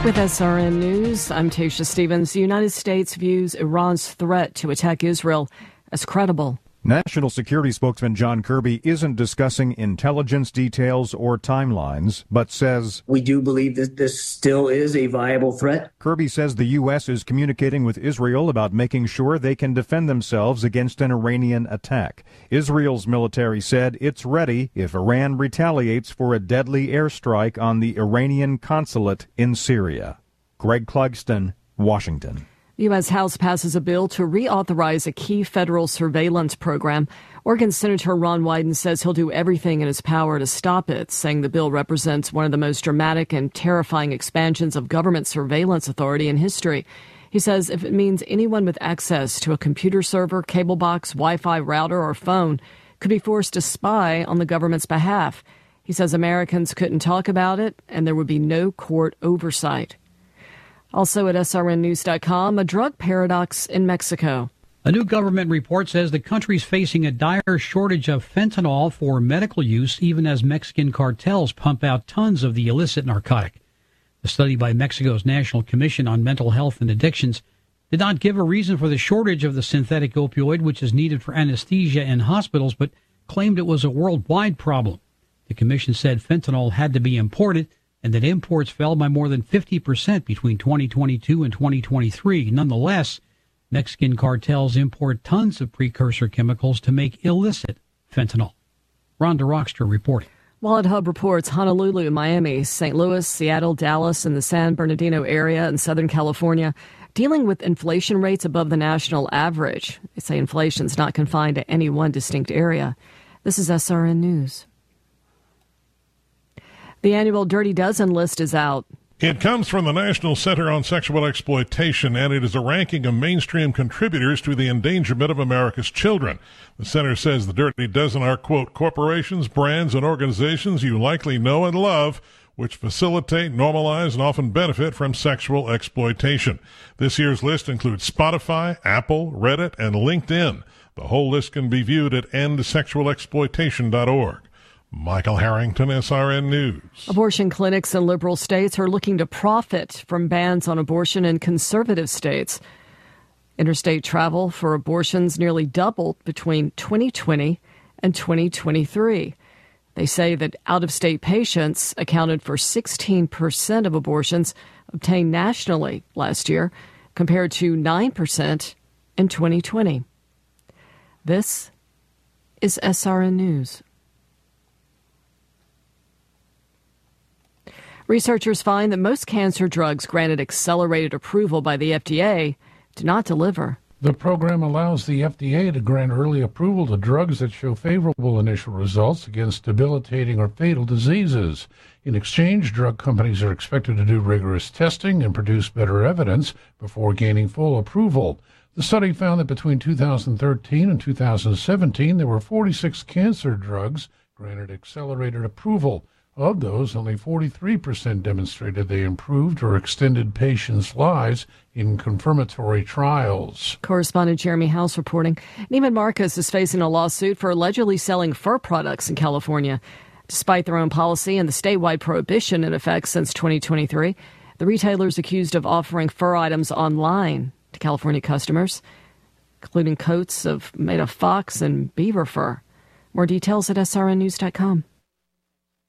With SRN News, I'm Tasha Stevens. The United States views Iran's threat to attack Israel as credible. National Security spokesman John Kirby isn't discussing intelligence details or timelines, but says, "We do believe that this still is a viable threat." Kirby says the U.S. is communicating with Israel about making sure they can defend themselves against an Iranian attack. Israel's military said it's ready if Iran retaliates for a deadly airstrike on the Iranian consulate in Syria. Greg Clugston, Washington. The U.S. House passes a bill to reauthorize a key federal surveillance program. Oregon Senator Ron Wyden says he'll do everything in his power to stop it, saying the bill represents one of the most dramatic and terrifying expansions of government surveillance authority in history. He says if it means anyone with access to a computer server, cable box, Wi-Fi router, or phone could be forced to spy on the government's behalf. He says Americans couldn't talk about it and there would be no court oversight. Also at srnnews.com, a drug paradox in Mexico. A new government report says the country's facing a dire shortage of fentanyl for medical use, even as Mexican cartels pump out tons of the illicit narcotic. The study by Mexico's National Commission on Mental Health and Addictions did not give a reason for the shortage of the synthetic opioid, which is needed for anesthesia in hospitals, but claimed it was a worldwide problem. The commission said fentanyl had to be imported, and that imports fell by more than 50% between 2022 and 2023. Nonetheless, Mexican cartels import tons of precursor chemicals to make illicit fentanyl. Rhonda Rockster reporting. Wallet Hub reports Honolulu, Miami, St. Louis, Seattle, Dallas, and the San Bernardino area in Southern California dealing with inflation rates above the national average. They say inflation's not confined to any one distinct area. This is SRN News. The annual Dirty Dozen list is out. It comes from the National Center on Sexual Exploitation, and it is a ranking of mainstream contributors to the endangerment of America's children. The center says the Dirty Dozen are, quote, corporations, brands, and organizations you likely know and love, which facilitate, normalize, and often benefit from sexual exploitation. This year's list includes Spotify, Apple, Reddit, and LinkedIn. The whole list can be viewed at endsexualexploitation.org. Michael Harrington, SRN News. Abortion clinics in liberal states are looking to profit from bans on abortion in conservative states. Interstate travel for abortions nearly doubled between 2020 and 2023. They say that out-of-state patients accounted for 16% of abortions obtained nationally last year, compared to 9% in 2020. This is SRN News. Researchers find that most cancer drugs granted accelerated approval by the FDA do not deliver. The program allows the FDA to grant early approval to drugs that show favorable initial results against debilitating or fatal diseases. In exchange, drug companies are expected to do rigorous testing and produce better evidence before gaining full approval. The study found that between 2013 and 2017, there were 46 cancer drugs granted accelerated approval. Of those, only 43% demonstrated they improved or extended patients' lives in confirmatory trials. Correspondent Jeremy House reporting. Neiman Marcus is facing a lawsuit for allegedly selling fur products in California. Despite their own policy and the statewide prohibition in effect since 2023, the retailer is accused of offering fur items online to California customers, including coats made of fox and beaver fur. More details at srnnews.com.